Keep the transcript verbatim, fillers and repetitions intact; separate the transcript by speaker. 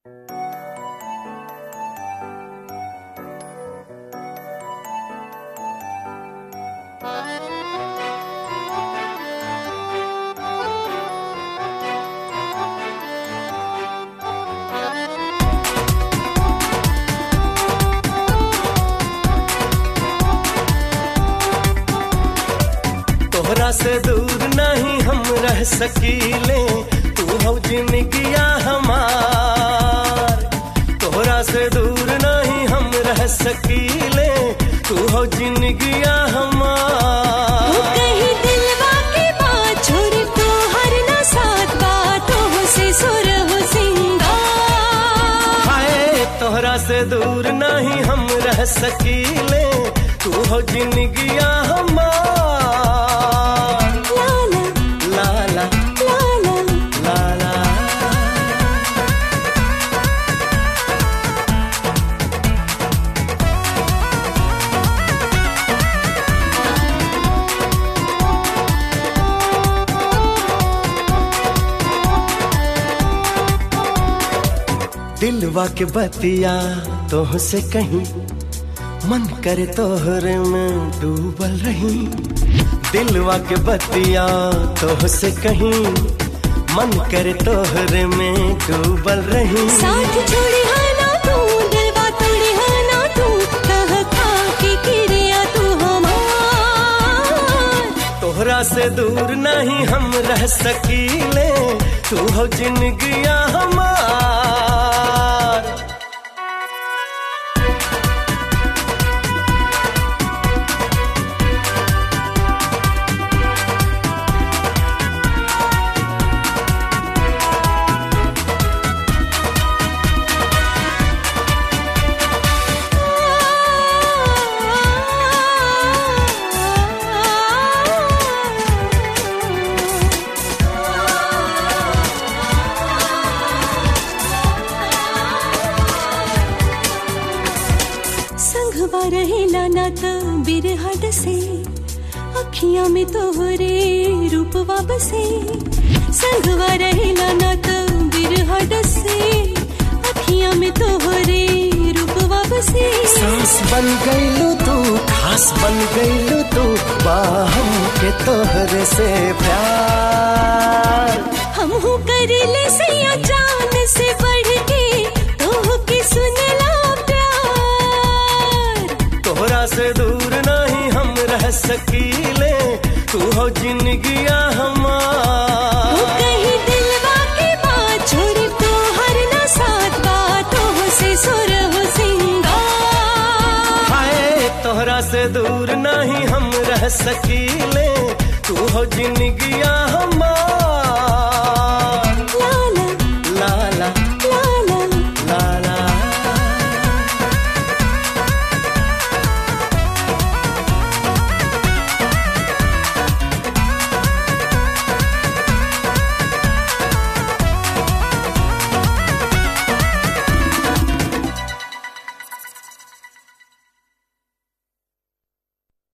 Speaker 1: तोहरा से दूर नहीं हम रह सकीले, तू हो जिंदगिया हमार। तोहरा से दूर नहीं हम रह सकीले, तू हो जिंदगिया हमार।
Speaker 2: तू कहीं दिलवा की बात छोड़ तो हर ना साथ बातों से सुर हो सिंगार।
Speaker 1: हाय तोहरा से दूर नहीं हम रह सकीले, तू हो जिंदगिया हमार। दिलवा के बतिया तोह से कहीं, मन करे तोहरे में डूबल रही। दिलवा के बतिया तोह से कहीं, मन करे तोहरे में डूबल रही।
Speaker 2: साथ छोड़ी है ना तू, दिलवा तोड़ी है ना तू, कह खा के किरिया तू हमार।
Speaker 1: तोहरा से दूर नहीं हम रह सकीले, तू हो जिंदगिया हमार।
Speaker 2: संगवा रहेला ना त बिरहट से, अखियां में तोहरे रूपवा बसे। संगवा रहेला ना त बिरहट से, अखियां में तोहरे रूपवा बसे।
Speaker 1: सांस बन गईलू तू, खास बन गईलू तू, बाहम के तोहरे से प्यार।
Speaker 2: हम हो कर ले सैया जान से बढ़ के, तोह के सुनला प्यार।
Speaker 1: तोहरा से दूर नहीं हम रह सकीले, तू हो जिंदगिया हमार।
Speaker 2: तू कहीं दिलवा की बात छोड़ तो हर ना साथ बातों से सुर हो सिंगार।
Speaker 1: हाय तोहरा से दूर नहीं हम रह सकीले, तू हो जिंदगिया हमार।